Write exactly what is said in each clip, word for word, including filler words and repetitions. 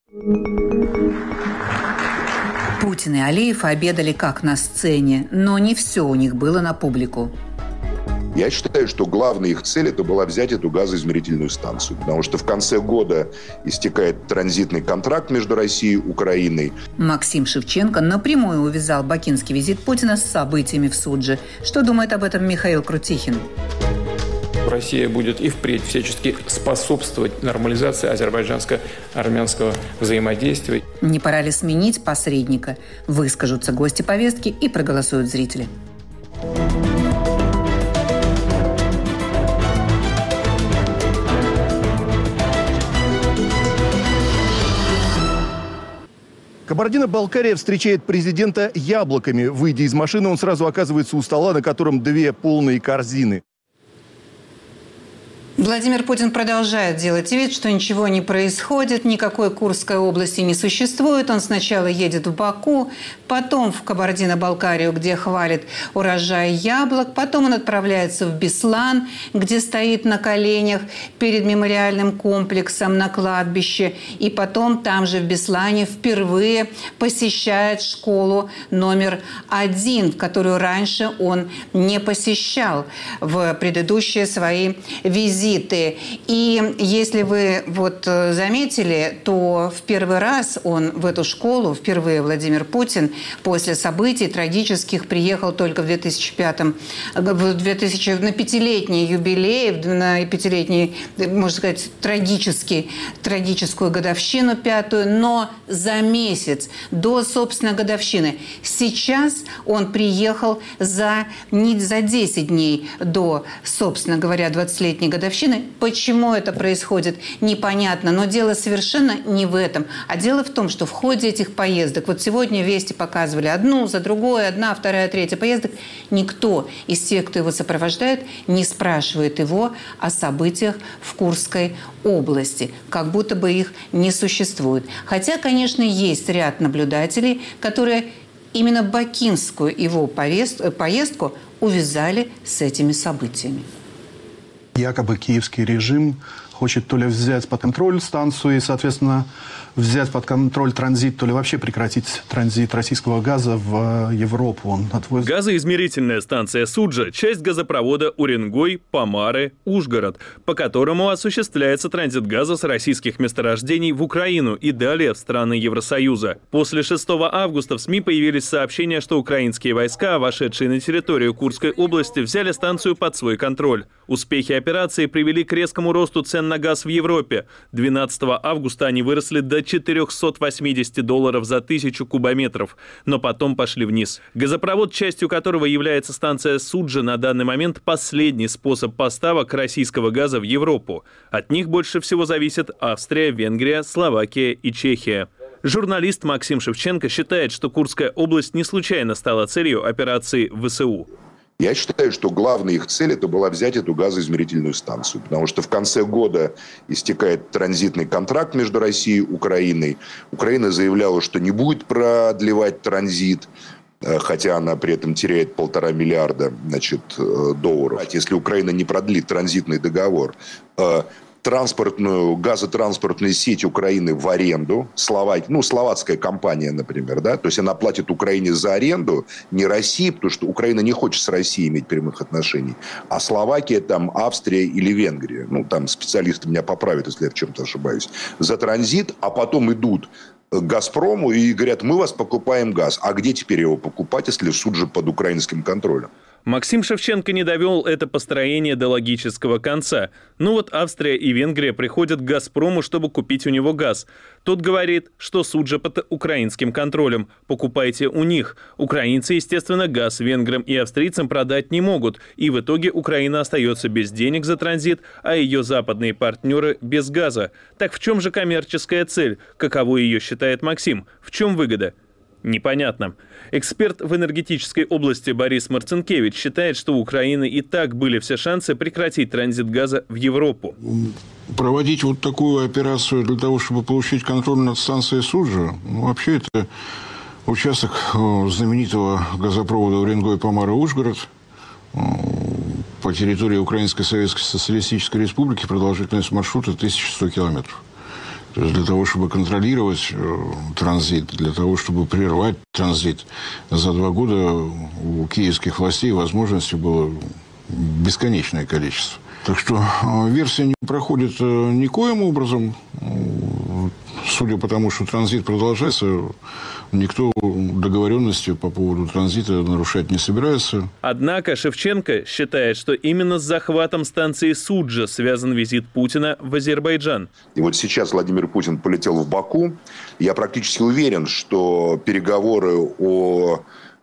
Путин и Алиев обедали как на сцене, но не все у них было на публику. Я считаю, что главная их цель – это была взять эту газоизмерительную станцию. Потому что в конце года истекает транзитный контракт между Россией и Украиной. Максим Шевченко напрямую увязал бакинский визит Путина с событиями в Судже. Что думает об этом Михаил Крутихин? Россия будет и впредь всячески способствовать нормализации азербайджанско-армянского взаимодействия. Не пора ли сменить посредника? Выскажутся гости повестки и проголосуют зрители. Кабардино-Балкария встречает президента яблоками. Выйдя из машины, он сразу оказывается у стола, на котором две полные корзины. Владимир Путин продолжает делать вид, что ничего не происходит, никакой Курской области не существует. Он сначала едет в Баку, потом в Кабардино-Балкарию, где хвалит урожай яблок, потом он отправляется в Беслан, где стоит на коленях перед мемориальным комплексом на кладбище, и потом там же в Беслане впервые посещает школу номер один, в которую раньше он не посещал в предыдущие свои визиты. И если вы вот заметили, то в первый раз он в эту школу, впервые Владимир Путин, после событий трагических приехал только в две тысячи пятом, в две тысячи, на пятилетний юбилей, на пятилетний, можно сказать, трагический, трагическую годовщину пятую, но за месяц до, собственно, годовщины. Сейчас он приехал за, не за десять дней до, собственно говоря, двадцатилетней годовщины. Почему это происходит, непонятно. Но дело совершенно не в этом. А дело в том, что в ходе этих поездок, вот сегодня вести показывали одну за другой, одна, вторая, третья поездок, никто из тех, кто его сопровождает, не спрашивает его о событиях в Курской области. Как будто бы их не существует. Хотя, конечно, есть ряд наблюдателей, которые именно бакинскую его поездку увязали с этими событиями. Якобы киевский режим хочет то ли взять под контроль станцию и, соответственно, взять под контроль транзит, то ли вообще прекратить транзит российского газа в Европу. Он отвоз... Газоизмерительная станция Суджа – часть газопровода Уренгой, Помары, Ужгород, по которому осуществляется транзит газа с российских месторождений в Украину и далее в страны Евросоюза. После шестого августа в СМИ появились сообщения, что украинские войска, вошедшие на территорию Курской области, взяли станцию под свой контроль. Успехи операции привели к резкому росту цен на газ в Европе. двенадцатого августа они выросли до четыреста восемьдесят долларов за тысячу кубометров, но потом пошли вниз. Газопровод, частью которого является станция Суджа, на данный момент последний способ поставок российского газа в Европу. От них больше всего зависят Австрия, Венгрия, Словакия и Чехия. Журналист Максим Шевченко считает, что Курская область не случайно стала целью операции ВСУ. Я считаю, что главная их цель – это была взять эту газоизмерительную станцию. Потому что в конце года истекает транзитный контракт между Россией и Украиной. Украина заявляла, что не будет продлевать транзит, хотя она при этом теряет полтора миллиарда, значит, долларов. Если Украина не продлит транзитный договор, транспортную, газотранспортную сеть Украины в аренду, Словак, ну, словацкая компания, например, да, то есть она платит Украине за аренду, не России, потому что Украина не хочет с Россией иметь прямых отношений, а Словакия, там, Австрия или Венгрия, ну, там специалисты меня поправят, если я в чем-то ошибаюсь, за транзит, а потом идут к «Газпрому» и говорят, мы вас покупаем газ. А где теперь его покупать, если суд же под украинским контролем? Максим Шевченко не довел это построение до логического конца. Ну вот Австрия и Венгрия приходят к «Газпрому», чтобы купить у него газ. Тот говорит, что Суджа под украинским контролем. Покупайте у них. Украинцы, естественно, газ венграм и австрийцам продать не могут. И в итоге Украина остается без денег за транзит, а ее западные партнеры без газа. Так в чем же коммерческая цель? Каково ее считает Максим? В чем выгода? Непонятно. Эксперт в энергетической области Борис Марцинкевич считает, что у Украины и так были все шансы прекратить транзит газа в Европу. Проводить вот такую операцию для того, чтобы получить контроль над станцией Суджа, ну, вообще это участок знаменитого газопровода Уренгой, Помары, Ужгород по территории Украинской Советской Социалистической Республики, продолжительность маршрута тысяча сто километров. То есть для того, чтобы контролировать э, транзит, для того, чтобы прервать транзит, за два года у киевских властей возможностей было бесконечное количество. Так что э, версия не проходит э, никоим образом. Судя по тому, что транзит продолжается, никто договоренности по поводу транзита нарушать не собирается. Однако Шевченко считает, что именно с захватом станции Суджа связан визит Путина в Азербайджан. И вот сейчас Владимир Путин полетел в Баку. Я практически уверен, что переговоры о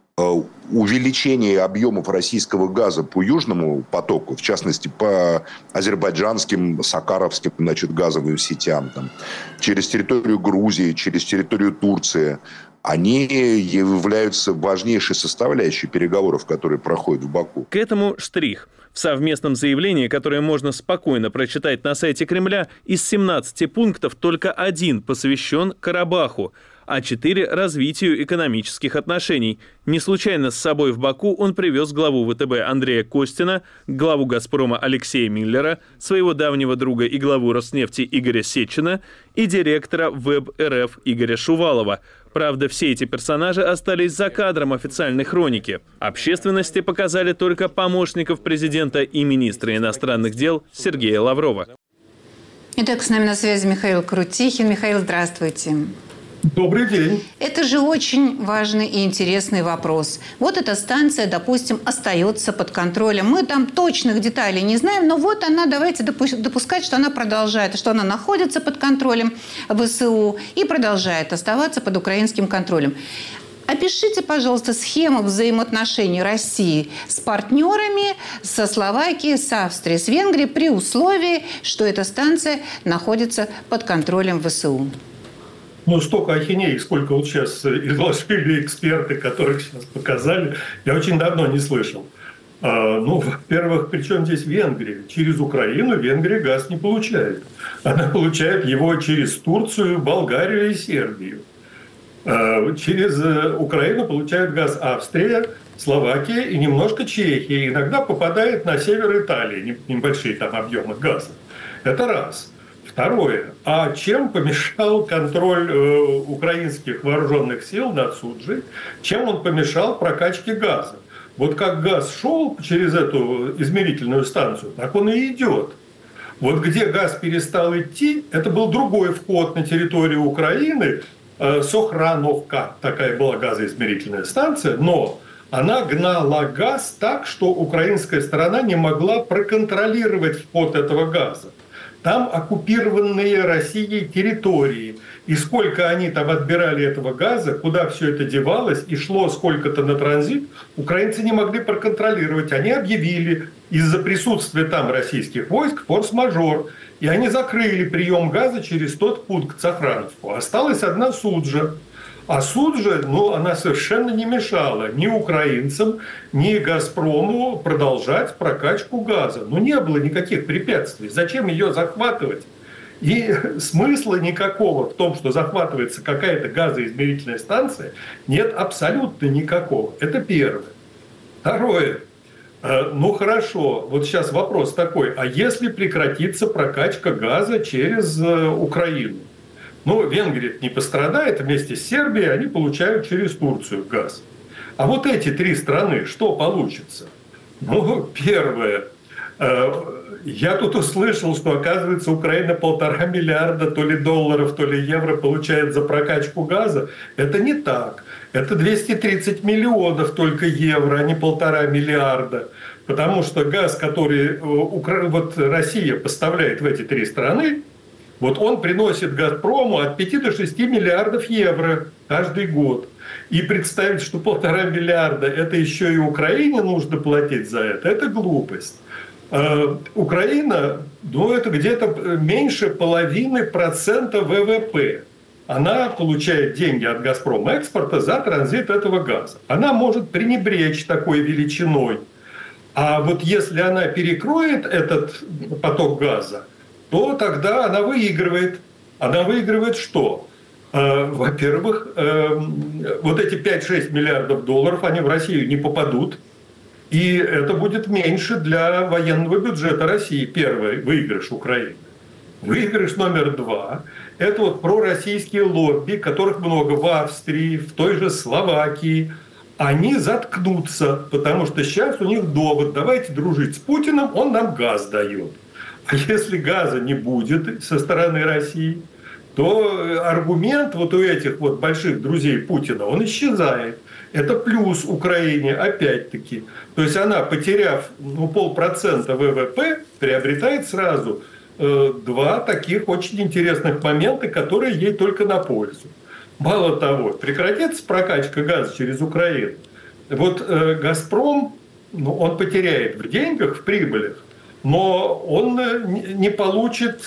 увеличение объемов российского газа по Южному потоку, в частности, по азербайджанским, сакаровским, значит, газовым сетям, там, через территорию Грузии, через территорию Турции, они являются важнейшей составляющей переговоров, которые проходят в Баку. К этому штрих. В совместном заявлении, которое можно спокойно прочитать на сайте Кремля, из семнадцати пунктов только один посвящен Карабаху, а четыре – развитию экономических отношений. Не случайно с собой в Баку он привез главу ВТБ Андрея Костина, главу «Газпрома» Алексея Миллера, своего давнего друга и главу Роснефти Игоря Сечина и директора ВЭБ-РФ Игоря Шувалова. Правда, все эти персонажи остались за кадром официальной хроники. Общественности показали только помощников президента и министра иностранных дел Сергея Лаврова. Итак, с нами на связи Михаил Крутихин. Михаил, здравствуйте. Добрый день. Это же очень важный и интересный вопрос. Вот эта станция, допустим, остается под контролем. Мы там точных деталей не знаем, но вот она, давайте допускать, что она продолжает, что она находится под контролем ВСУ и продолжает оставаться под украинским контролем. Опишите, пожалуйста, схему взаимоотношений России с партнерами, со Словакией, с Австрией, с Венгрией при условии, что эта станция находится под контролем ВСУ. Ну, столько ахинеи, сколько вот сейчас изложили эксперты, которых сейчас показали, я очень давно не слышал. А, ну, во-первых, при чем здесь Венгрия? Через Украину Венгрия газ не получает. Она получает его через Турцию, Болгарию и Сербию. А, через Украину получает газ Австрия, Словакия и немножко Чехия. Иногда попадает на север Италии небольшие там объемы газа. Это раз. Второе. А чем помешал контроль э, украинских вооруженных сил над Суджей? Чем он помешал прокачке газа? Вот как газ шел через эту измерительную станцию, так он и идет. Вот где газ перестал идти, это был другой вход на территорию Украины. Э, Сохрановка, такая была газоизмерительная станция, но она гнала газ так, что украинская сторона не могла проконтролировать вход этого газа. Там оккупированные Россией территории. И сколько они там отбирали этого газа, куда все это девалось и шло сколько-то на транзит, украинцы не могли проконтролировать. Они объявили из-за присутствия там российских войск форс-мажор. И они закрыли прием газа через тот пункт Сохрановку. Осталась одна Суджа. А Суджа, ну, она совершенно не мешала ни украинцам, ни «Газпрому» продолжать прокачку газа. Ну, не было никаких препятствий. Зачем ее захватывать? И смысла никакого в том, что захватывается какая-то газоизмерительная станция, нет абсолютно никакого. Это первое. Второе. Ну, хорошо. Вот сейчас вопрос такой. А если прекратится прокачка газа через Украину? Ну, Венгрия не пострадает, вместе с Сербией они получают через Турцию газ. А вот эти три страны, что получится? Ну, первое. Я тут услышал, что, оказывается, Украина полтора миллиарда то ли долларов, то ли евро получает за прокачку газа. Это не так. Это двести тридцать миллионов только евро, а не полтора миллиарда. Потому что газ, который вот Россия поставляет в эти три страны, вот он приносит «Газпрому» от пяти до шести миллиардов евро каждый год. И представить, что полтора миллиарда – это еще и Украине нужно платить за это, это глупость. А Украина, ну, это где-то меньше половины процента ВВП. Она получает деньги от «Газпрома» экспорта за транзит этого газа. Она может пренебречь такой величиной. А вот если она перекроет этот поток газа, то тогда она выигрывает. Она выигрывает что? Во-первых, вот эти пять-шесть миллиардов долларов, они в Россию не попадут. И это будет меньше для военного бюджета России. Первый выигрыш Украины. Выигрыш номер два. это вот пророссийские лобби, которых много в Австрии, в той же Словакии. Они заткнутся, потому что сейчас у них довод: давайте дружить с Путиным, он нам газ дает. А если газа не будет со стороны России, то аргумент вот у этих вот больших друзей Путина, он исчезает. Это плюс Украине, опять-таки. То есть она, потеряв ну, полпроцента ВВП, приобретает сразу э, два таких очень интересных момента, которые ей только на пользу. Мало того, прекратится прокачка газа через Украину. Вот э, «Газпром», ну, он потеряет в деньгах, в прибылях, но он не получит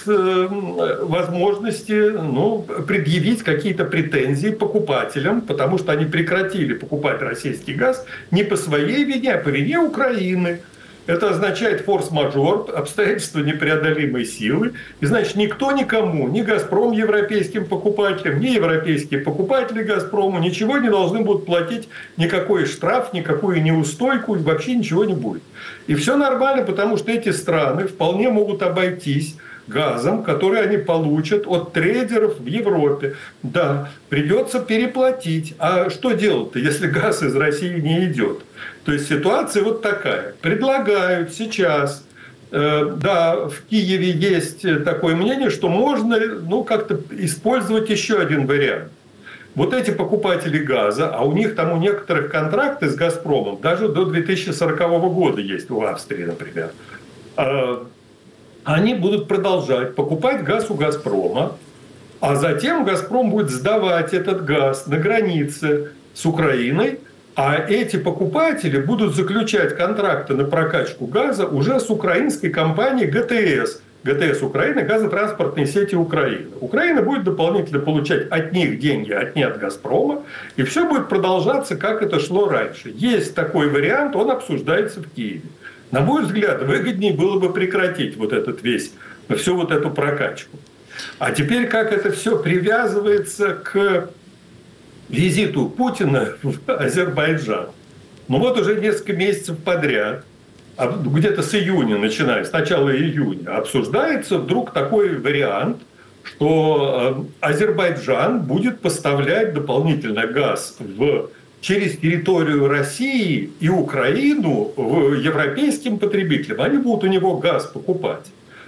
возможности ну, предъявить какие-то претензии покупателям, потому что они прекратили покупать российский газ не по своей вине, а по вине Украины. Это означает форс-мажор, обстоятельства непреодолимой силы. И значит, никто никому, ни «Газпром» европейским покупателям, ни европейские покупатели «Газпрому» ничего не должны будут платить, никакой штраф, никакую неустойку, вообще ничего не будет. И все нормально, потому что эти страны вполне могут обойтись газом, который они получат от трейдеров в Европе. Да, придется переплатить. А что делать-то, если газ из России не идет? То есть ситуация вот такая. Предлагают сейчас, э, да, в Киеве есть такое мнение, что можно ну, как-то использовать еще один вариант. Вот эти покупатели газа, а у них там у некоторых контракты с «Газпромом» даже до две тысячи сорокового года есть у Австрии, например. Э, они будут продолжать покупать газ у «Газпрома», а затем «Газпром» будет сдавать этот газ на границе с Украиной, а эти покупатели будут заключать контракты на прокачку газа уже с украинской компанией ГТС. ГТС Украины – газотранспортные сети Украины. Украина будет дополнительно получать от них деньги, от не от «Газпрома», и все будет продолжаться, как это шло раньше. Есть такой вариант, он обсуждается в Киеве. На мой взгляд, выгоднее было бы прекратить вот этот весь, всю вот эту прокачку. А теперь как это все привязывается к визиту Путина в Азербайджан. Ну вот уже несколько месяцев подряд, где-то с июня начиная, с начала июня, обсуждается вдруг такой вариант, что Азербайджан будет поставлять дополнительно газ в, через территорию России и Украину в европейским потребителям. Они будут у него газ покупать.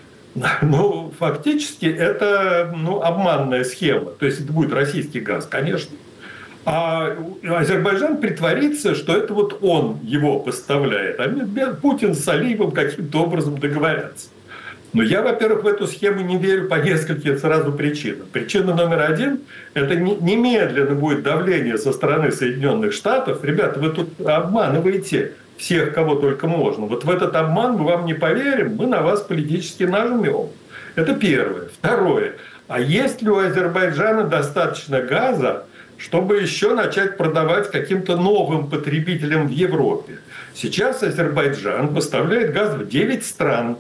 Но фактически это ну, обманная схема. То есть это будет российский газ, конечно. А Азербайджан притворится, что это вот он его поставляет. А Путин с Алиевым каким-то образом договорятся. Но я, во-первых, в эту схему не верю по нескольким сразу причинам. Причина номер один – это немедленно будет давление со стороны Соединенных Штатов. Ребята, вы тут обманываете всех, кого только можно. Вот в этот обман мы вам не поверим, мы на вас политически нажмем. Это первое. Второе. А есть ли у Азербайджана достаточно газа, чтобы еще начать продавать каким-то новым потребителям в Европе? Сейчас Азербайджан поставляет газ в девять стран.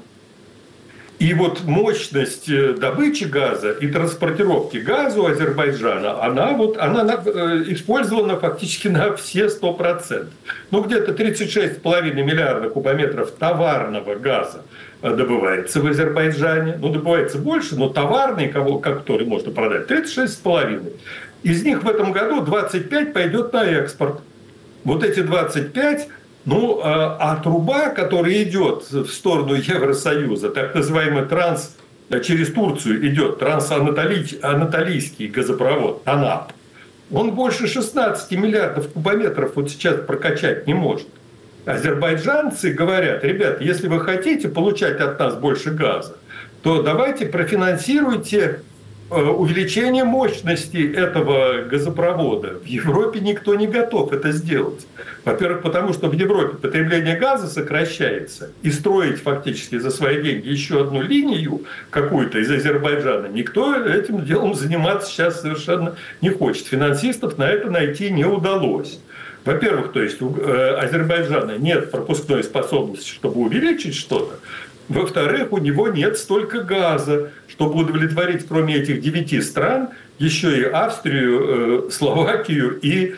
И вот мощность добычи газа и транспортировки газа у Азербайджана, она, вот, она использована фактически на все сто процентов. Ну, где-то тридцать шесть целых пять десятых миллиарда кубометров товарного газа добывается в Азербайджане. Ну, добывается больше, но товарный, который можно продать, тридцать шесть целых пять десятых. Из них в этом году двадцать пять пойдет на экспорт. Вот эти двадцать пять... Ну, а труба, которая идет в сторону Евросоюза, так называемый транс, через Турцию идет трансанатолийский газопровод, ТАНАП, он больше шестнадцати миллиардов кубометров вот сейчас прокачать не может. Азербайджанцы говорят: ребята, если вы хотите получать от нас больше газа, то давайте профинансируйте увеличение мощности этого газопровода. В Европе никто не готов это сделать. Во-первых, потому что в Европе потребление газа сокращается, и строить фактически за свои деньги еще одну линию какую-то из Азербайджана никто этим делом заниматься сейчас совершенно не хочет. Финансистов на это найти не удалось. Во-первых, то есть у Азербайджана нет пропускной способности, чтобы увеличить что-то. Во-вторых, у него нет столько газа, чтобы удовлетворить, кроме этих девяти стран, еще и Австрию, Словакию и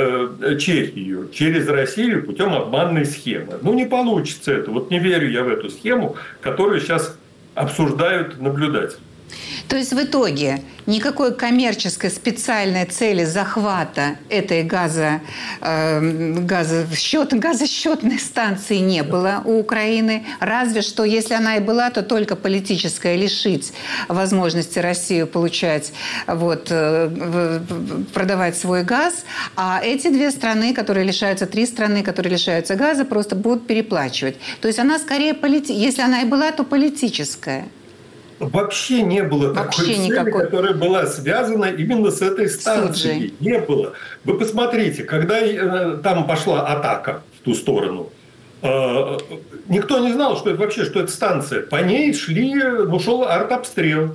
Чехию через Россию путем обманной схемы. Ну, не получится это. Вот не верю я в эту схему, которую сейчас обсуждают наблюдатели. То есть в итоге никакой коммерческой специальной цели захвата этой газо, э, газосчет, газосчетной станции не было у Украины. Разве что, если она и была, то только политическая, лишить возможности Россию получать, вот, э, продавать свой газ. А эти две страны, которые лишаются, три страны, которые лишаются газа, просто будут переплачивать. То есть она скорее, полити... если она и была, то политическая. Вообще не было Вообще такой цели, никакой. которая была связана именно с этой станцией. Суджей. Не было. Вы посмотрите, когда э, там пошла атака в ту сторону, э, никто не знал, что это вообще, что это станция. По ней шли, ну, шел артобстрел.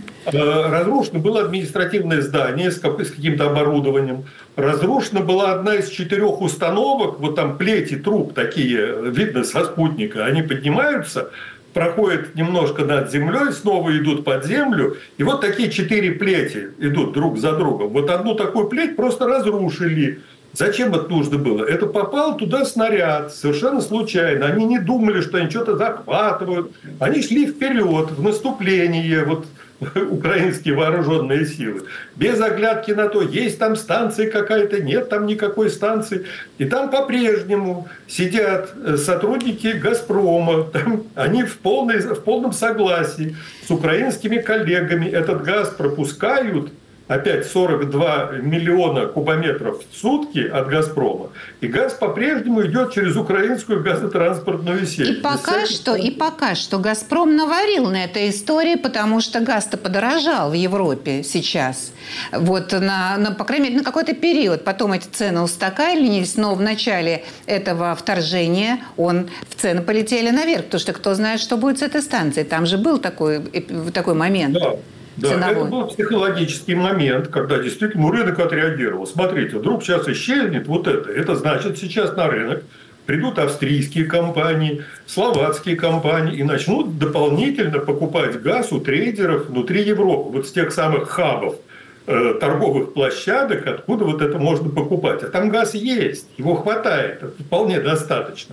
Э, разрушено было административное здание с, с каким-то оборудованием. Разрушена была одна из четырех установок. Вот там плети труб такие, видно со спутника. Они поднимаются, проходят немножко над землей, снова идут под землю. И вот такие четыре плети идут друг за другом. Вот одну такую плеть просто разрушили. Зачем это нужно было? Это попал туда снаряд, совершенно случайно. Они не думали, что они что-то захватывают. Они шли вперед, в наступление, вот, украинские вооруженные силы. Без оглядки на то, есть там станция какая-то, нет там никакой станции. И там по-прежнему сидят сотрудники «Газпрома». Там они в, полной, в полном согласии с украинскими коллегами этот газ пропускают. Опять сорок два миллиона кубометров в сутки от «Газпрома». И газ по-прежнему идет через украинскую газотранспортную сеть. И пока, что, и пока что «Газпром» наварил на этой истории, потому что газ-то подорожал в Европе сейчас. Вот на, на, по крайней мере, на какой-то период. Потом эти цены устаканились, но в начале этого вторжения он, в цены полетели наверх. Потому что кто знает, что будет с этой станцией. Там же был такой, такой момент. Да. Да, ценовой. Это был психологический момент, когда действительно рынок отреагировал. Смотрите, вдруг сейчас исчезнет вот это. Это значит, сейчас на рынок придут австрийские компании, словацкие компании и начнут дополнительно покупать газ у трейдеров внутри Европы. Вот с тех самых хабов, э, торговых площадок, откуда вот это можно покупать. А там газ есть, его хватает, это вполне достаточно.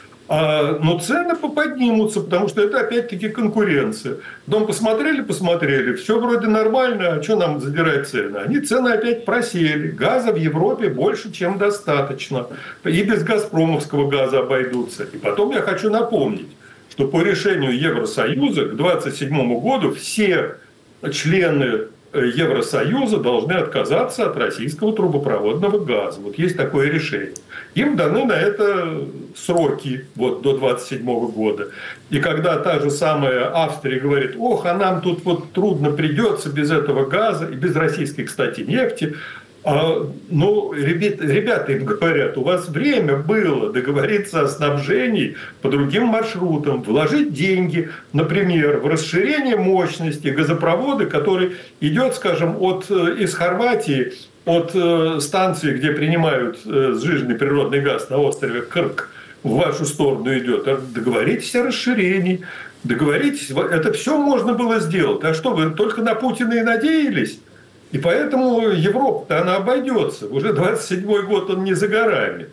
А, но цены поподнимутся, потому что это опять-таки конкуренция. Потом посмотрели, посмотрели, все вроде нормально, а что нам задирать цены? Они цены опять просели. Газа в Европе больше, чем достаточно. И без газпромовского газа обойдутся. И потом я хочу напомнить, что по решению Евросоюза к двадцать седьмому году все члены Евросоюза должны отказаться от российского трубопроводного газа. Вот есть такое решение. Им даны на это сроки вот, до двадцать седьмого года. И когда та же самая Австрия говорит, ох, а нам тут вот трудно придется без этого газа, и без российской, кстати, нефти, а, ну, ребята, ребята им говорят, у вас время было договориться о снабжении по другим маршрутам, вложить деньги, например, в расширение мощности газопровода, который идет, скажем, от, из Хорватии, от станции, где принимают сжиженный природный газ на острове Крк, в вашу сторону идет. Договоритесь о расширении, договоритесь. Это все можно было сделать. А что, вы только на Путина и надеялись? И поэтому Европа-то она обойдется. Уже двадцать седьмой год он не за горами.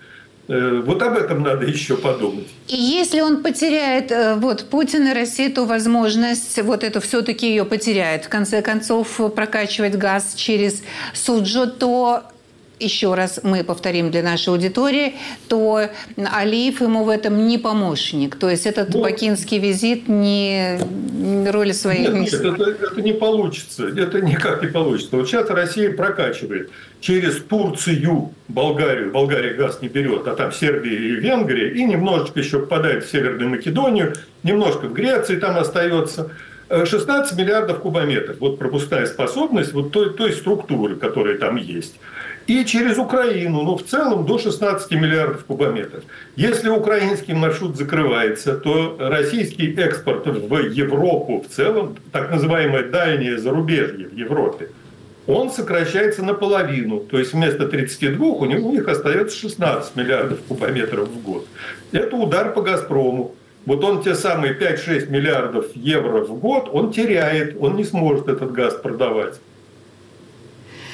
Вот об этом надо еще подумать. И если он потеряет, вот, Путин и Россия, эту возможность, вот эту все-таки ее потеряет, в конце концов, прокачивать газ через Суджу, то, еще раз мы повторим для нашей аудитории, то Алиев ему в этом не помощник. То есть этот ну, бакинский визит не роли своей... Нет, нет это, это не получится. Это никак не получится. Вот сейчас Россия прокачивает через Турцию, Болгарию. Болгария газ не берет, а там Сербия и Венгрия. И немножечко еще попадает в Северную Македонию, немножко в Греции там остается. шестнадцать миллиардов кубометров. Вот пропускная способность вот той, той структуры, которая там есть. И через Украину, ну, в целом до шестнадцати миллиардов кубометров. Если украинский маршрут закрывается, то российский экспорт в Европу в целом, так называемое дальнее зарубежье в Европе, он сокращается наполовину. То есть вместо тридцати двух у них, у них остается шестнадцать миллиардов кубометров в год. Это удар по «Газпрому». Вот он те самые пять-шесть миллиардов евро в год, он теряет, он не сможет этот газ продавать.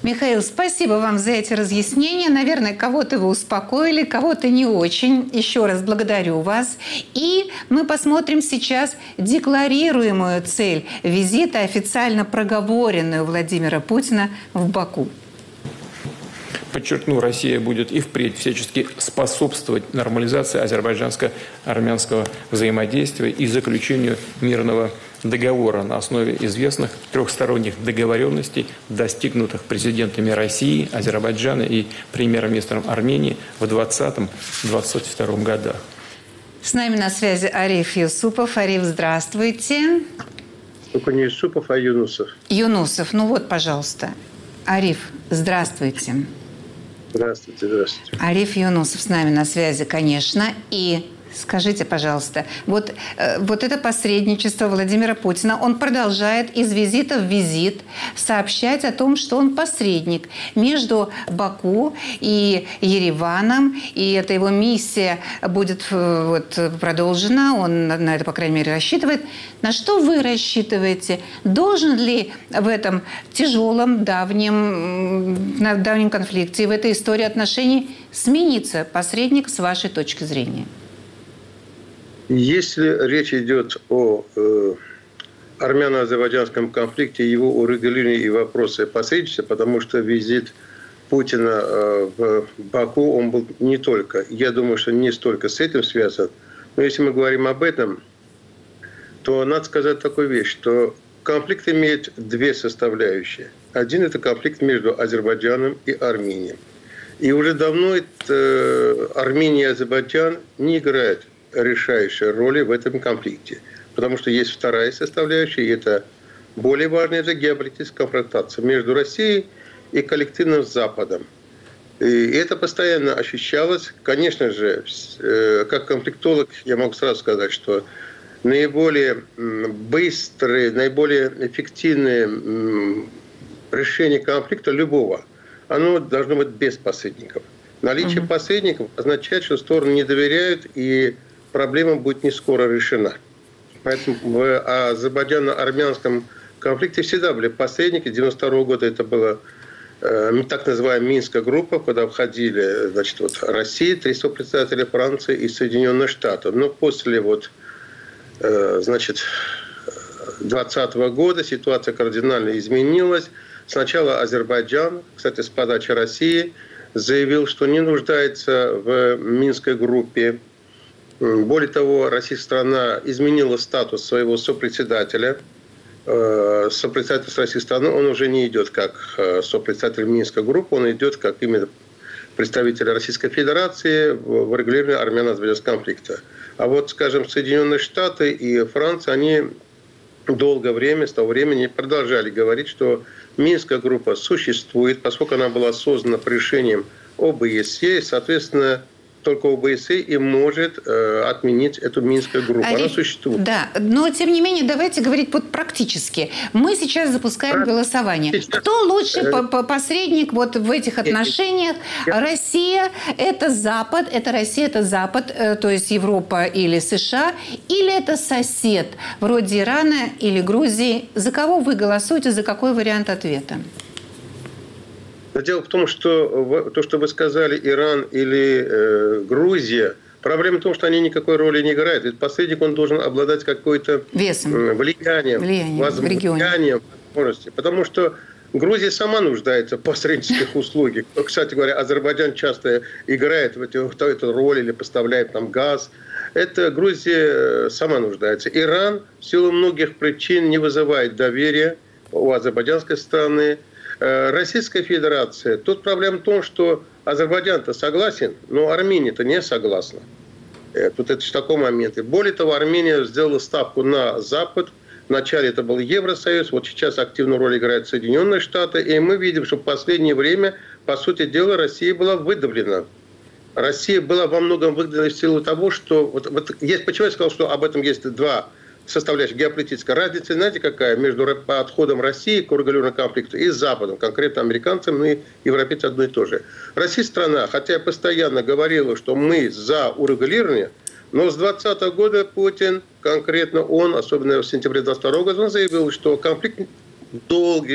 Михаил, спасибо вам за эти разъяснения. Наверное, кого-то вы успокоили, кого-то не очень. Еще раз благодарю вас. И мы посмотрим сейчас декларируемую цель визита, официально проговоренную Владимира Путина в Баку. Подчеркну, Россия будет и впредь всячески способствовать нормализации азербайджанско-армянского взаимодействия и заключению мирного договора на основе известных трехсторонних договоренностей, достигнутых президентами России, Азербайджана и премьер-министром Армении в двадцатом — двадцать втором годах. С нами на связи Ариф Юсупов. Ариф, здравствуйте. Только не Юсупов, а Юнусов. Юнусов, ну вот, пожалуйста. Ариф, здравствуйте. Здравствуйте, здравствуйте. Ариф Юнусов с нами на связи, конечно. И скажите, пожалуйста, вот, э, вот это посредничество Владимира Путина, он продолжает из визита в визит сообщать о том, что он посредник между Баку и Ереваном, и эта его миссия будет э, вот, продолжена, он на это, по крайней мере, рассчитывает. На что вы рассчитываете? Должен ли в этом тяжелом, давнем, давнем конфликте, в этой истории отношений смениться посредник с вашей точки зрения? Если речь идет о э, армяно-азербайджанском конфликте, его урегулировании и вопросе посредничества, потому что визит Путина э, в Баку, он был не только, я думаю, что не столько с этим связан, но если мы говорим об этом, то надо сказать такую вещь, что конфликт имеет две составляющие. Один – это конфликт между Азербайджаном и Арменией. И уже давно это, э, Армения и Азербайджан не играют решающей роли в этом конфликте. Потому что есть вторая составляющая, и это более важная, это геополитическая конфронтация между Россией и коллективным Западом. И это постоянно ощущалось. Конечно же, как конфликтолог я могу сразу сказать, что наиболее быстрые, наиболее эффективные решения конфликта любого, оно должно быть без посредников. Наличие mm-hmm. посредников означает, что стороны не доверяют, и проблема будет не скоро решена. Поэтому в азербайджано-армянском конфликте всегда были посредники. девяносто второго года это была э, так называемая Минская группа, куда входили значит, вот, Россия, три сопредседателя Франции и Соединенные Штаты. Но после вот, э, значит, двадцатого года ситуация кардинально изменилась. Сначала Азербайджан, кстати, с подачи России, заявил, что не нуждается в Минской группе. Более того, российская страна изменила статус своего сопредседателя. Сопредседатель с российской стороны, он уже не идет как сопредседатель Минской группы, он идет как именно представитель Российской Федерации в регулировании армяно-азербайджанского конфликта. А вот, скажем, Соединенные Штаты и Франция, они долгое время, с того времени продолжали говорить, что Минская группа существует, поскольку она была создана по решениям ОБСЕ, соответственно, только ОБСЕ и может э, отменить эту Минскую группу. Ариф, она существует. Да, но тем не менее, давайте говорить вот практически. Мы сейчас запускаем голосование. Сейчас, Кто лучший э... посредник вот в этих отношениях? Я... Россия – это Запад, это Россия – это Запад, э, то есть Европа или США, или это сосед, вроде Ирана или Грузии? За кого вы голосуете, за какой вариант ответа? Дело в том, что то, что вы сказали, Иран или э, Грузия, проблема в том, что они никакой роли не играют. Ведь посредник, он должен обладать какой-то весом, э, влиянием, влиянием в регионе. Влиянием, возможности. Потому что Грузия сама нуждается в посреднических услугах. Кстати говоря, Азербайджан часто играет в эту, в эту роль или поставляет там газ. Это Грузия сама нуждается. Иран в силу многих причин не вызывает доверия у азербайджанской стороны. Российская Федерация. Тут проблема в том, что Азербайджан-то согласен, но Армения-то не согласна. Тут это такой момент. И более того, Армения сделала ставку на Запад. Вначале это был Евросоюз, вот сейчас активную роль играют Соединенные Штаты. И мы видим, что в последнее время, по сути дела, Россия была выдавлена. Россия была во многом выдавлена в силу того, что... Вот, вот, есть, почему я сказал, что об этом есть два составляющая геополитическая разница, знаете, какая между подходом России к урегулированному конфликту и Западом, конкретно американцам и европейцам одно и то же. Россия страна, хотя постоянно говорила, что мы за урегулирование, но с двадцатого года Путин, конкретно он, особенно в сентябре двадцать второго года, он заявил, что конфликт долгий,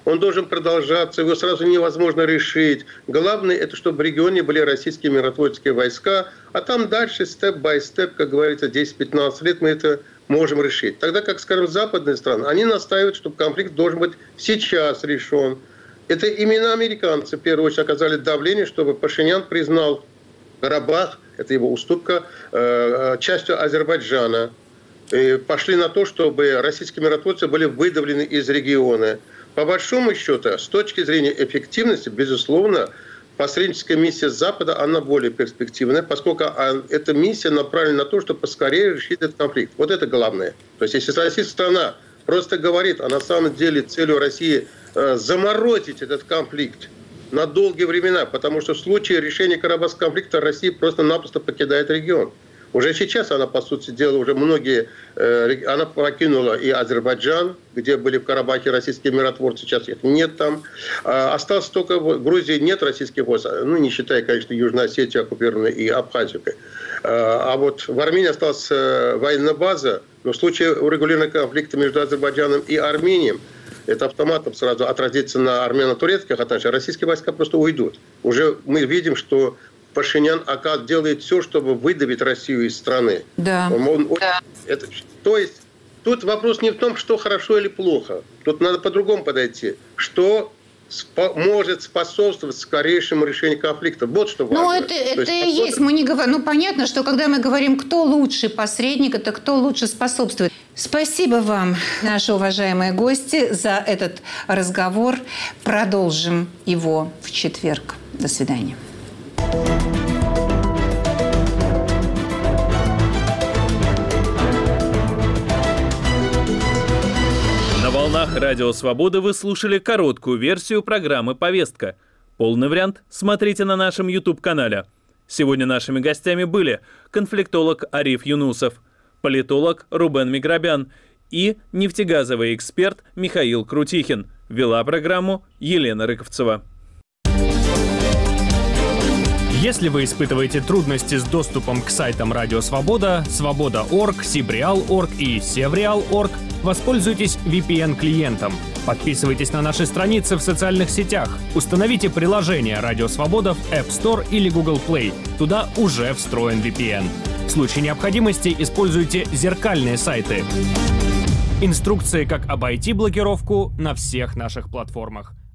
он должен продолжаться, его сразу невозможно решить. Главное, это чтобы в регионе были российские миротворческие войска, а там дальше, степ-бай-степ, как говорится, десять-пятнадцать лет мы это можем решить. Тогда как, скажем, западные страны, они настаивают, чтобы конфликт должен быть сейчас решен. Это именно американцы, в первую очередь, оказали давление, чтобы Пашинян признал Карабах, это его уступка, частью Азербайджана. И пошли на то, чтобы российские миротворцы были выдавлены из региона. По большому счету, с точки зрения эффективности, безусловно, посредническая миссия Запада, она более перспективная, поскольку эта миссия направлена на то, чтобы поскорее решить этот конфликт. Вот это главное. То есть, если российская страна просто говорит, а на самом деле целью России заморозить этот конфликт на долгие времена, потому что в случае решения Карабахского конфликта Россия просто-напросто покидает регион. Уже сейчас она, по сути дела, уже многие... Э, она покинула и Азербайджан, где были в Карабахе российские миротворцы, сейчас их нет там. А осталось только в Грузии нет российских войск, ну, не считая, конечно, Южной Осетии оккупированной и Абхазию. А, а вот в Армении осталась военная база, но в случае урегулирования конфликта между Азербайджаном и Арменией, это автоматом сразу отразится на армяно-турецких отношениях, российские войска просто уйдут. Уже мы видим, что Пашинян, оказывается, делает все, чтобы выдавить Россию из страны. Да. Он, он, да. Это, то есть тут вопрос не в том, что хорошо или плохо. Тут надо по-другому подойти. Что спо- может способствовать скорейшему решению конфликта. Вот что важно. Ну, это, это есть, и есть. Мы не говорим. Ну, понятно, что когда мы говорим, кто лучший посредник, это кто лучше способствует. Спасибо вам, наши уважаемые гости, за этот разговор. Продолжим его в четверг. До свидания. На волнах Радио Свобода вы слушали короткую версию программы «Повестка». Полный вариант смотрите на нашем YouTube-канале. Сегодня нашими гостями были конфликтолог Ариф Юнусов, политолог Рубен Миграбян и нефтегазовый эксперт Михаил Крутихин. Вела программу Елена Рыковцева. Если вы испытываете трудности с доступом к сайтам Радио Свобода, Свобода точка орг, Сибреал точка орг и Севреал точка орг, воспользуйтесь ви пи эн-клиентом. Подписывайтесь на наши страницы в социальных сетях. Установите приложение Радио Свобода в App Store или Google Play. Туда уже встроен ви пи эн. В случае необходимости используйте зеркальные сайты. Инструкции, как обойти блокировку, на всех наших платформах.